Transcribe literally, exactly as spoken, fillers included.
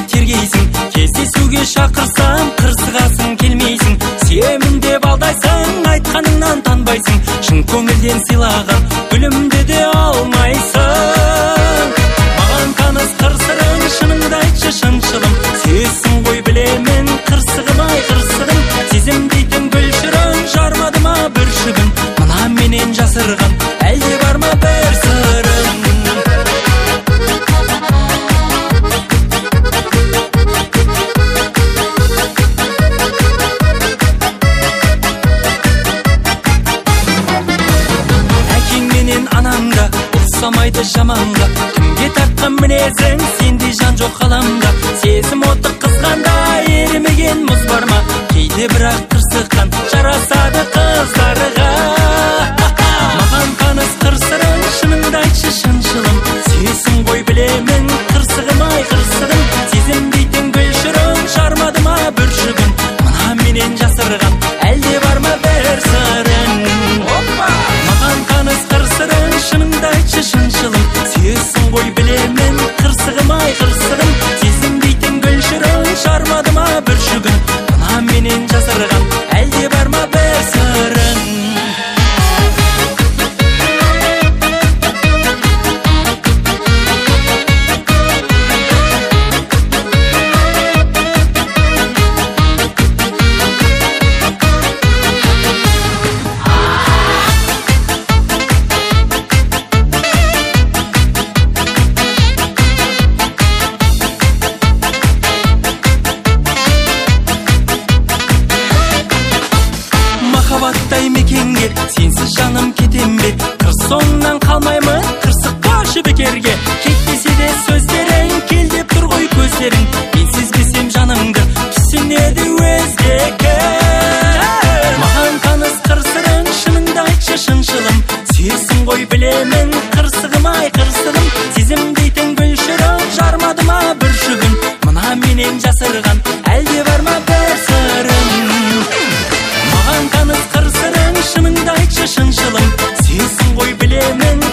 тергейсің, кездесуге шақырсам қырсығасың келмейсің, сүйемін деп алдайсың, айтқаныңнан танбайсың, шын көңілден сыйлаған гүлімді де алмайсың. Маған таныс қыр-сырың, шыныңды айтшы шыншылым, сүйесің ғой білемін, қырсығым-ай қырсығым, сезім дейтін гүл шырың жармады ма бүршігін, мына менен жасырған әлде бар ма бір сырың? Анаңда ұқсамайды жаманға, кімге тартқан мінезің, сенде жан жоқ ғаламда. Сезім оты қызғанда ерімеген мұз бар ма, кейде бірақ қырсыққан жарасады қыздарға. Маған таныс қыр-сырың, шыныңды айтшы шыншылым, сүйесің ғой білемін, қырсығым-ай қырсығым, сезім дейтін гүл шырың жармады ма бүршігін, мына менен жасырған әлде бар ма бір сырың? Маған таныс қыр-сырың, шыныңды айтшы шыншылым, сүйесің ғой білемін, қырсығым-ай қырсығым, сезім дейтін гүл шырың жармады ма бүршігін, мына менен жасырған әлде бар ма бір сырың? Махаббаттай мекенге сенсіз жаным кетем бе, қыр соңынан қалмаймын, қырсықпашы бекерге. Кетпесе де сөздерің, кел деп тұр ғой көздерің, мен сезбесем жаныңды түсінеді өзгеге. Маған таныс қыр-сырың, шыныңды айтшы шыншылым, сүйесің ғой білемін, қырсығым-ай қырсығым, сезім дейтін гүл шырың жармады ма бүршігін, мына менен жасырған әлде бар ма бір сырың? Маған таныс қыр-сырың, шыныңды айтшы шыншылым, сүйесің ғой білемін,